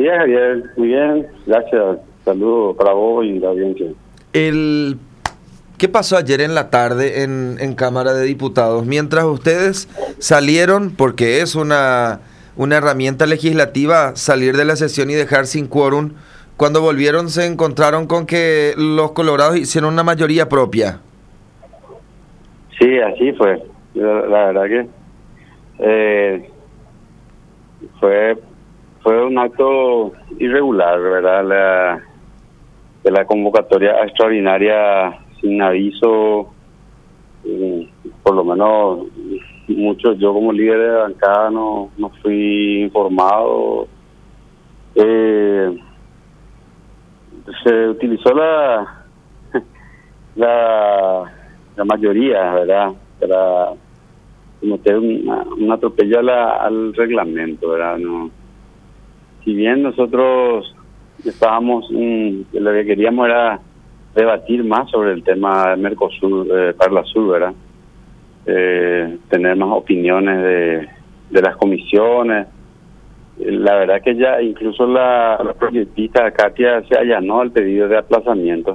día, Javier. Muy bien, gracias. Saludos para vos y la audiencia. ¿Qué pasó ayer en la tarde en Cámara de Diputados? Mientras ustedes salieron, porque es una herramienta legislativa salir de la sesión y dejar sin quórum, cuando volvieron se encontraron con que los colorados hicieron una mayoría propia. Sí, así fue. La verdad que fue un acto irregular, ¿verdad? De la convocatoria extraordinaria sin aviso, por lo menos muchos, yo como líder de bancada no fui informado. Se utilizó la mayoría, ¿verdad?, para meter un atropello al reglamento, ¿verdad? No, si bien nosotros estábamos, lo que queríamos era debatir más sobre el tema de Mercosur, Parlasur, ¿verdad? Tener más opiniones de las comisiones. La verdad que ya incluso la proyectista Katia se allanó al pedido de aplazamiento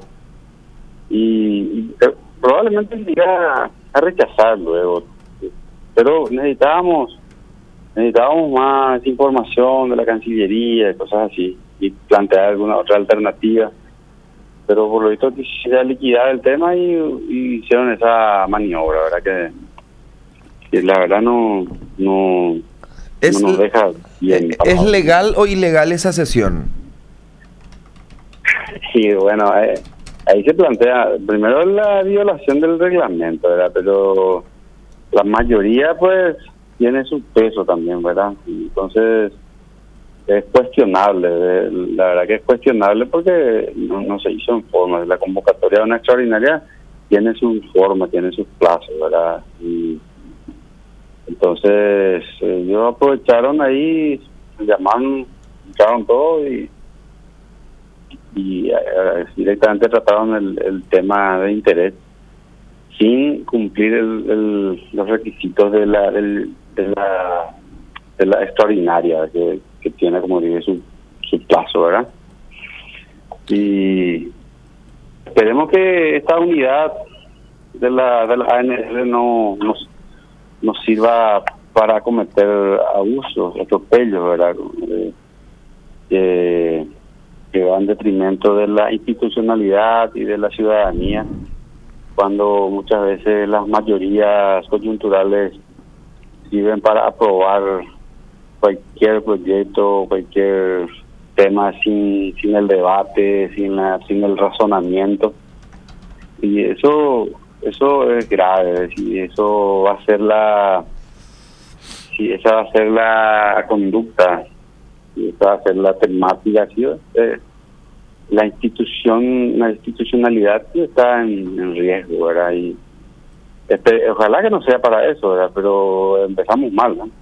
y probablemente iría a rechazar luego, pero necesitábamos más información de la Cancillería y cosas así, y plantear alguna otra alternativa, pero por lo visto quisiera liquidar el tema y hicieron esa maniobra, ¿verdad? Que la verdad no nos deja bien. ¿Es legal o ilegal esa sesión? Sí, bueno, ahí se plantea primero la violación del reglamento, ¿verdad? Pero la mayoría pues tiene su peso también, ¿verdad? Entonces es cuestionable, la verdad que es cuestionable porque no se hizo en forma. La convocatoria de una extraordinaria tiene su forma, tiene sus plazos, ¿verdad? Y entonces ellos aprovecharon ahí, llamaron todo y directamente trataron el tema de interés sin cumplir los requisitos de la extraordinaria que tiene, como dije, su plazo, ¿verdad? Y esperemos que esta unidad de la ANR no nos sirva para cometer abusos, atropellos, ¿verdad? Que va en detrimento de la institucionalidad y de la ciudadanía, cuando muchas veces las mayorías coyunturales sirven para aprobar cualquier proyecto, cualquier tema sin el debate, sin el razonamiento, y eso es grave. Si eso va a ser esa va a ser la conducta, si esa va a ser la temática, ¿sí? La institucionalidad está en riesgo, ¿verdad? Y ojalá que no sea para eso, ¿verdad? Pero empezamos mal, ¿no?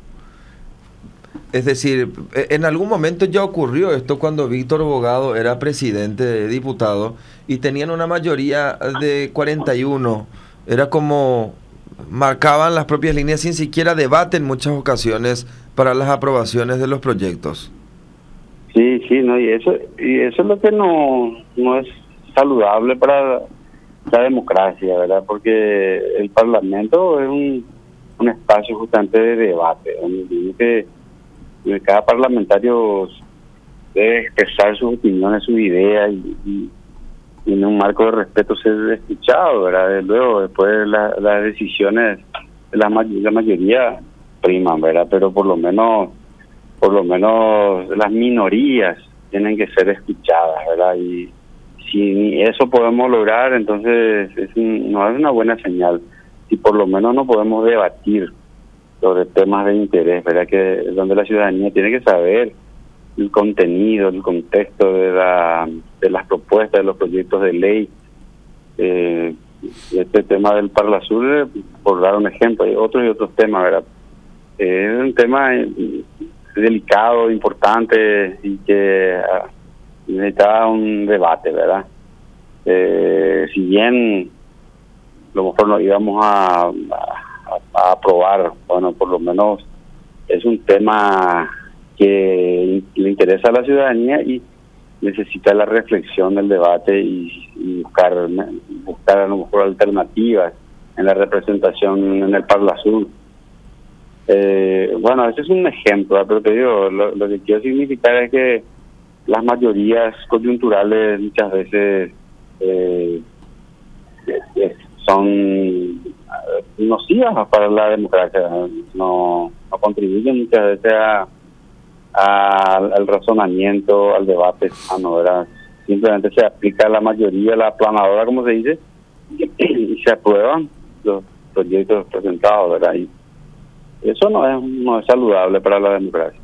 Es decir, en algún momento ya ocurrió esto cuando Víctor Bogado era presidente de diputados y tenían una mayoría de 41. Era como marcaban las propias líneas sin siquiera debate en muchas ocasiones para las aprobaciones de los proyectos. Sí, no, y eso es lo que no es saludable para la democracia, ¿verdad? Porque el Parlamento es un espacio justamente de debate, donde cada parlamentario debe expresar sus opiniones, sus ideas y en un marco de respeto ser escuchado, ¿verdad? Luego, después las decisiones de la mayoría priman, ¿verdad? Pero por lo menos las minorías tienen que ser escuchadas, ¿verdad? Y si eso podemos lograr, entonces no es una buena señal. Si por lo menos no podemos debatir sobre temas de interés, ¿verdad? Que donde la ciudadanía tiene que saber el contenido, el contexto de las propuestas, de los proyectos de ley. Este tema del Parlasur, por dar un ejemplo, hay otros temas, ¿verdad? Es un tema delicado, importante y que necesitaba un debate, ¿verdad? Si bien a lo mejor no íbamos a aprobar, bueno, por lo menos es un tema que le interesa a la ciudadanía y necesita la reflexión, el debate y buscar a lo mejor alternativas en la representación en el Parlasur. Bueno, ese es un ejemplo, pero te digo, lo que quiero significar es que las mayorías coyunturales muchas veces son nocivas para la democracia, no contribuyen muchas veces al razonamiento, al debate sano, ¿verdad? Simplemente se aplica a la mayoría, la aplanadora, como se dice, y se aprueban los proyectos presentados, ¿verdad? Y eso no es saludable para la democracia.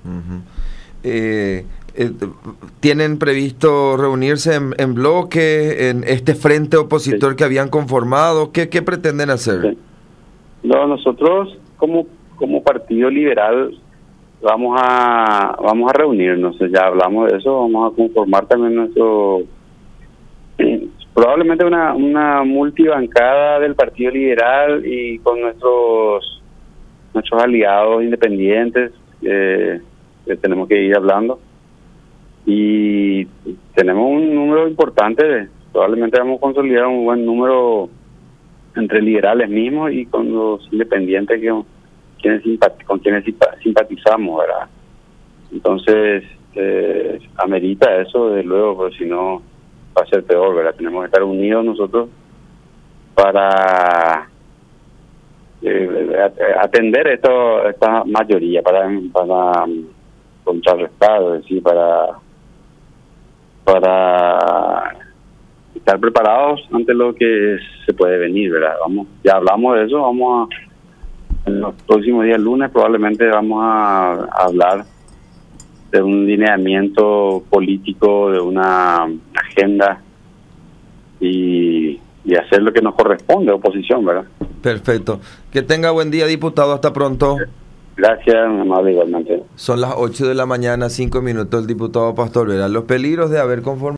¿Tienen previsto reunirse en bloque, en este frente opositor que habían conformado? ¿Qué pretenden hacer? Sí. No, nosotros como Partido Liberal vamos a reunirnos, ya hablamos de eso, vamos a conformar también nuestro probablemente una multibancada del Partido Liberal y con nuestros aliados independientes que tenemos que ir hablando, y tenemos un número importante, probablemente vamos a consolidar un buen número entre liberales mismos y con los independientes con quienes simpatizamos, ¿verdad? Entonces amerita eso, desde luego, porque si no va a ser peor, ¿verdad? Tenemos que estar unidos nosotros para atender esta mayoría, para contrarrestar, es decir, para estar preparados ante lo que se puede venir, ¿verdad? Ya hablamos de eso, en los próximos días, lunes, probablemente vamos a hablar de un lineamiento político, de una agenda y hacer lo que nos corresponde, oposición, ¿verdad? Perfecto. Que tenga buen día, diputado. Hasta pronto. Gracias, amable, igualmente. Son las 8 de la mañana, 5 minutos, el diputado Pastor Vera. Los peligros de haber conformado